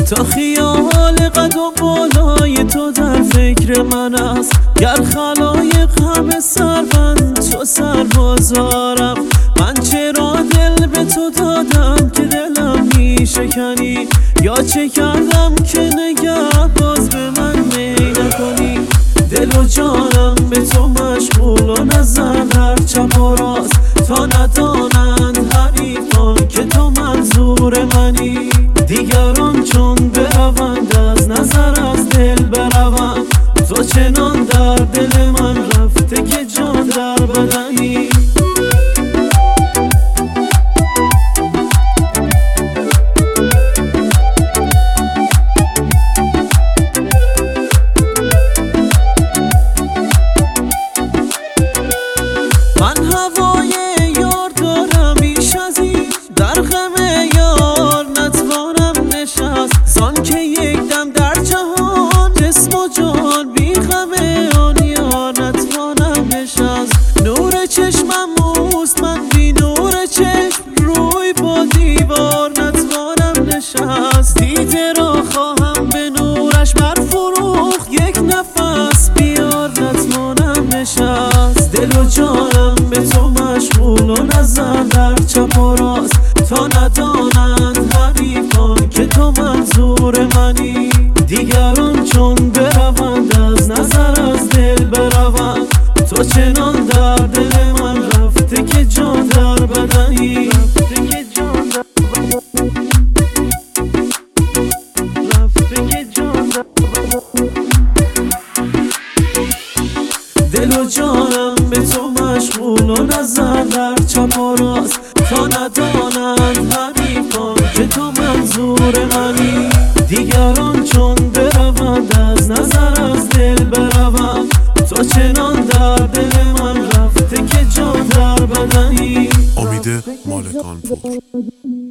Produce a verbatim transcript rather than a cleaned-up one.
تا خیال قد و بالای تو در فکر من است. گر خلایق همه سربند تو سربازارم، من چرا دل به تو دادم که دلم میشکنی؟ یا چه کردم که نگه باز به من می نکنی؟ دل و جانم به تو مشغول و نظر در چپ و راست، تا ندانند حریفان که تو منظور منی. دیگران چون بروند از نظر از دل بروند، تو چنان در دل من رفته که جان در بدنی. من هوای یار دارم بیش از این، در غم یار نتوانم نشست. زان که یک دم در جهان جسم و جان بی غم آن یار نتوانم نشست. نور چشمم اوست من بی نور چشم روی با دیوار نتوانم نشست. دیده را خواهم به نورش برفروخت، یک نفس بیار نتوانم نشست. دل و جانم به تو مشغول و نظر در چپ و راست، تا ندانند حریفان که تو منظور منی. دیگران چون بروند از نظر از دل بروند، تو چنان در دل من رفته که جان در بدنی. رفته که جان در بدنی، رفته که جان در بدنی. دل و جانم به تو مشغول و نظر در چپ و راست، تا ندانند حریفان که تو منظور منی. دیگران چون بروند از نظر از دل بروند، تو چنان در دل من رفته که جان در بدنی. امید مالکان پور.